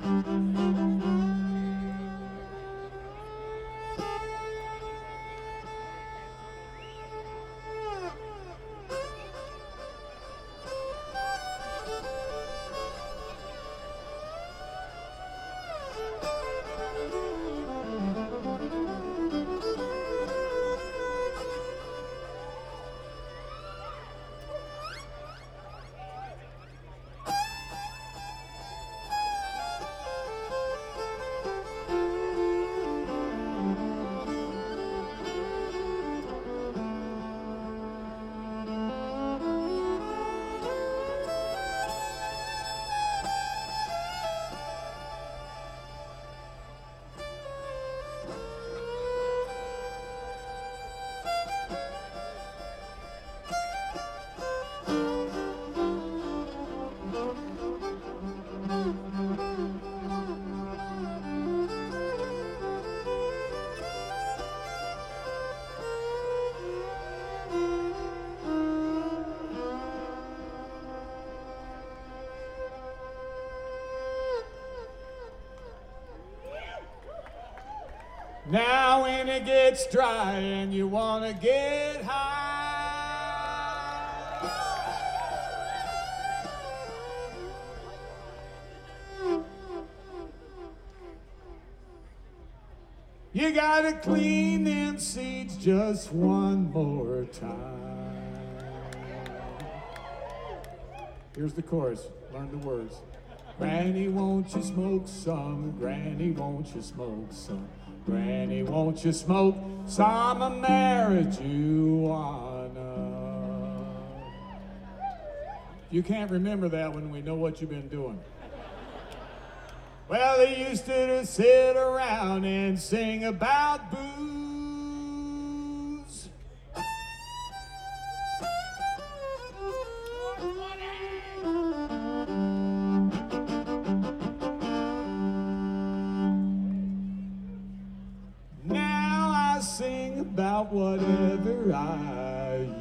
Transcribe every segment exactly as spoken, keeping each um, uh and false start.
Now when it gets dry and you want to get high, you gotta clean them seats just one more time. Here's the chorus, learn the words. Granny, won't you smoke some? Granny, won't you smoke some? Granny, won't you smoke some marijuana? You can't remember that when we know what you've been doing. Well, they used to sit around and sing about booze. Now I sing about whatever I use.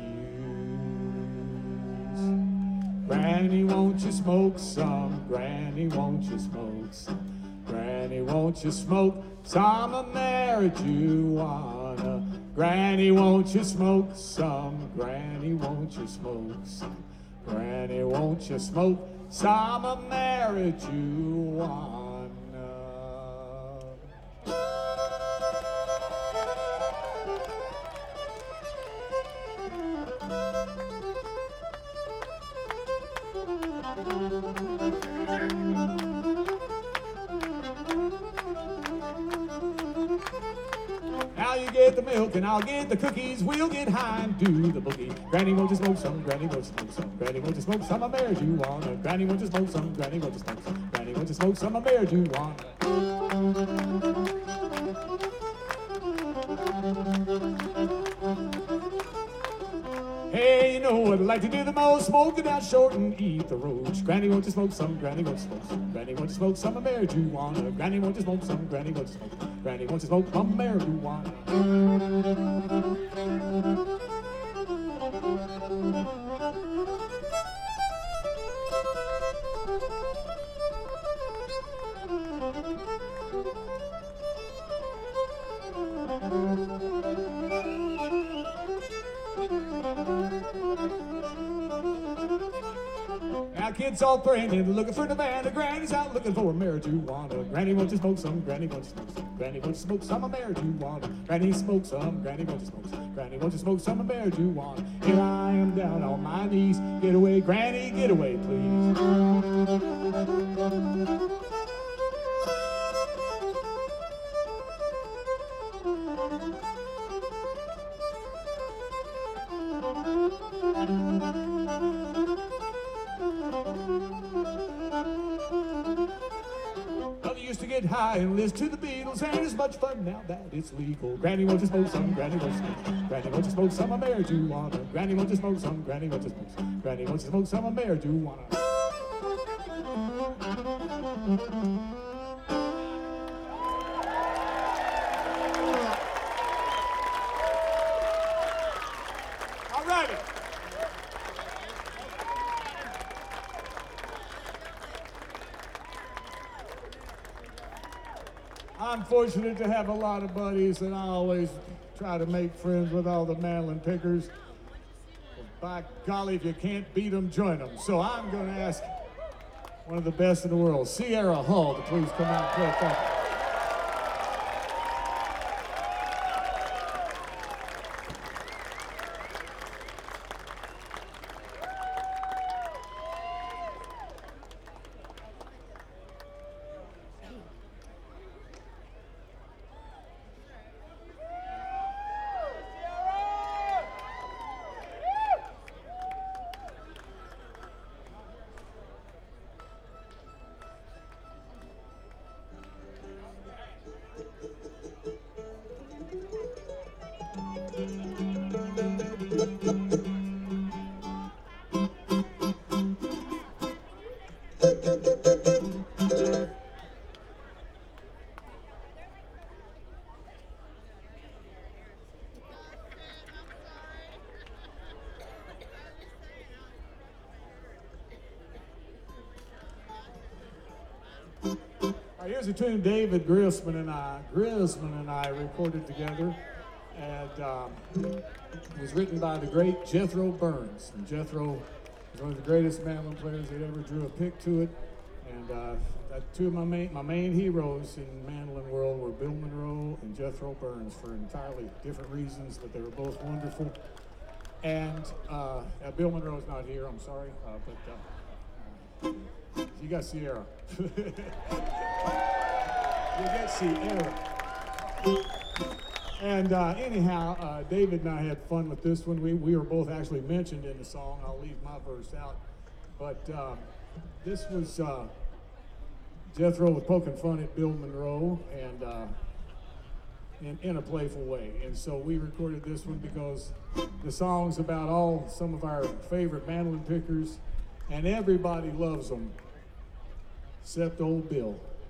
Granny, won't you smoke some? Granny, won't you smoke some? Granny, won't you smoke some marijuana? Granny, won't you smoke some? Granny, won't you smoke some? Granny, won't you smoke some marijuana? Now you get the milk and I'll get the cookies. We'll get high and do the boogie. Granny, won't you smoke some? Granny, won't you smoke some? Granny, won't you smoke some marijuana? Granny, won't you smoke some? Granny, won't you smoke some? Granny, won't you smoke some marijuana? Hey, you know what I like to do the most? Smoke it out short and eat the roach. Granny, won't you smoke some? Granny, won't you smoke some? Granny, won't you smoke some marijuana? Granny, won't you smoke some? Granny, won't you smoke some? Granny, won't you smoke some marijuana? Now kids all praying and looking for the man. The granny's out looking for marijuana. Granny, won't you smoke some? Granny, won't you smoke some? Granny, won't you smoke some marijuana? Granny, smoke some. Granny, won't you smoke some? Granny, won't you smoke some marijuana? Here I am down on my knees. Get away, Granny, get away, please. Well, you used to get high and listen to the Beatles. Ain't as much fun now that it's legal. Granny, won't you smoke some? Granny, won't you smoke some? Granny, won't you smoke some marijuana? Granny, won't you smoke some? Granny, won't you smoke some? Granny, won't you smoke some marijuana? All righty. I'm fortunate to have a lot of buddies, and I always try to make friends with all the mandolin pickers. By golly, if you can't beat them, join them. So I'm going to ask one of the best in the world, Sierra Hull, to please come out and play for me. Here's a tune David Grisman and I, Grisman and I recorded together, and um, it was written by the great Jethro Burns. And Jethro was one of the greatest mandolin players that ever drew a pick to it. And uh, that two of my main, my main heroes in the mandolin world were Bill Monroe and Jethro Burns for entirely different reasons, but they were both wonderful. And uh, uh, Bill Monroe's not here, I'm sorry, uh, but uh, uh, you got Sierra. You get Sierra. And uh, anyhow, uh, David and I had fun with this one. We, we were both actually mentioned in the song. I'll leave my verse out. But uh, this was uh, Jethro was poking fun at Bill Monroe and uh, in, in a playful way. And so we recorded this one because the song's about all some of our favorite mandolin pickers, and everybody loves them except old Bill.